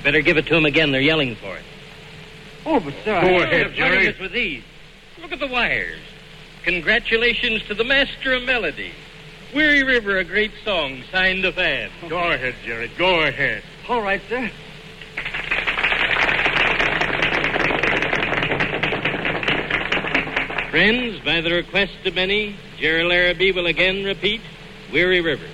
better give it to them again. They're yelling for it. Oh, but, sir... Go ahead, Jerry. Us with these. Look at the wires. Congratulations to the master of melody. Weary River, a great song, signed the fan. Go ahead, Jerry. Go ahead. All right, sir. Friends, by the request of many, Jerry Larrabee will again repeat Weary River.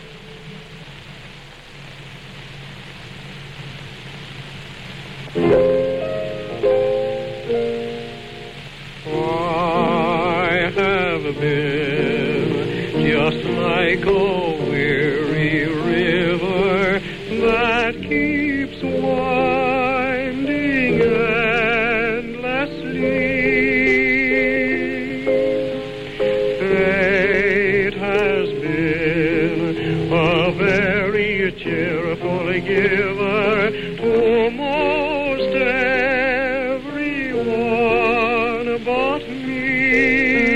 I have been just like a weary river that keeps winding endlessly. Fate has been a very cheerful giver to most everyone but me.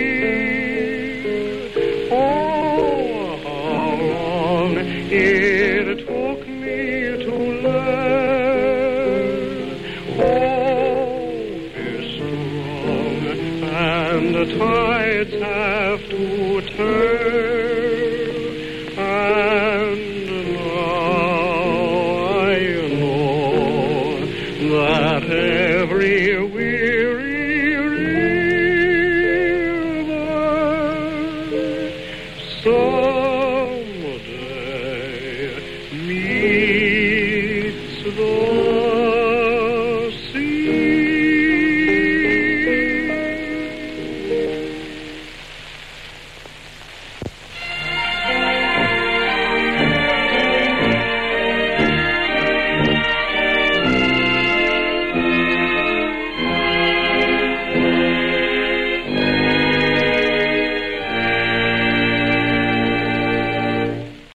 Oh, how long it took me to learn. Oh, be strong, and the tides have to turn. And now I know that every weary river someday meets the